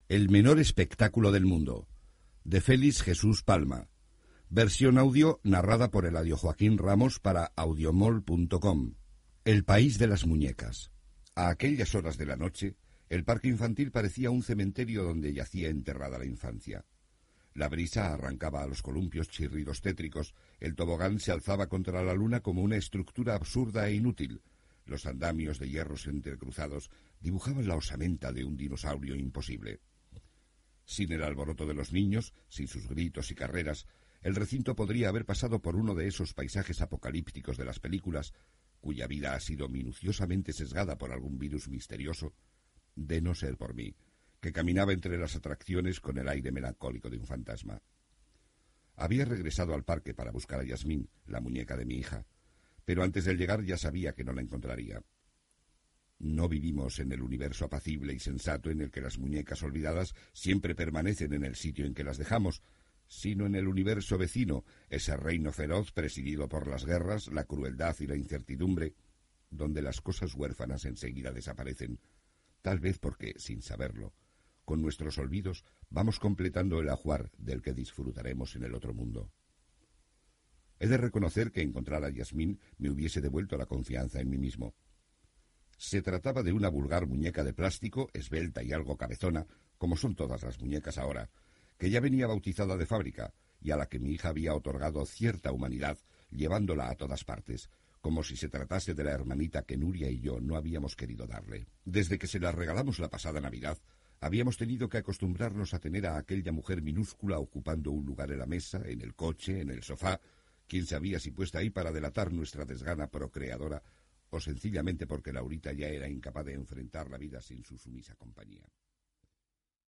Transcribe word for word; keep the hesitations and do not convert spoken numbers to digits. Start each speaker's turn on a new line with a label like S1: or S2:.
S1: El menor espectáculo del mundo, de Félix Jesús Palma. Versión audio narrada por Eladio Joaquín Ramos para audiomol punto com. El país de las muñecas. A aquellas horas de la noche, el parque infantil parecía un cementerio donde yacía enterrada la infancia. La brisa arrancaba a los columpios chirridos tétricos, el tobogán se alzaba contra la luna como una estructura absurda e inútil. Los andamios de hierros entrecruzados dibujaban la osamenta de un dinosaurio imposible. Sin el alboroto de los niños, sin sus gritos y carreras, el recinto podría haber pasado por uno de esos paisajes apocalípticos de las películas, cuya vida ha sido minuciosamente sesgada por algún virus misterioso, de no ser por mí, que caminaba entre las atracciones con el aire melancólico de un fantasma. Había regresado al parque para buscar a Yasmín, la muñeca de mi hija, pero antes de llegar ya sabía que no la encontraría. No vivimos en el universo apacible y sensato en el que las muñecas olvidadas siempre permanecen en el sitio en que las dejamos, sino en el universo vecino, ese reino feroz presidido por las guerras, la crueldad y la incertidumbre, donde las cosas huérfanas enseguida desaparecen, tal vez porque, sin saberlo, con nuestros olvidos vamos completando el ajuar del que disfrutaremos en el otro mundo. He de reconocer que encontrar a Yasmín me hubiese devuelto la confianza en mí mismo. Se trataba de una vulgar muñeca de plástico, esbelta y algo cabezona, como son todas las muñecas ahora, que ya venía bautizada de fábrica y a la que mi hija había otorgado cierta humanidad, llevándola a todas partes, como si se tratase de la hermanita que Nuria y yo no habíamos querido darle. Desde que se la regalamos la pasada Navidad, habíamos tenido que acostumbrarnos a tener a aquella mujer minúscula ocupando un lugar en la mesa, en el coche, en el sofá, quién sabía si puesta ahí para delatar nuestra desgana procreadora, o sencillamente porque Laurita ya era incapaz de enfrentar la vida sin su sumisa compañía.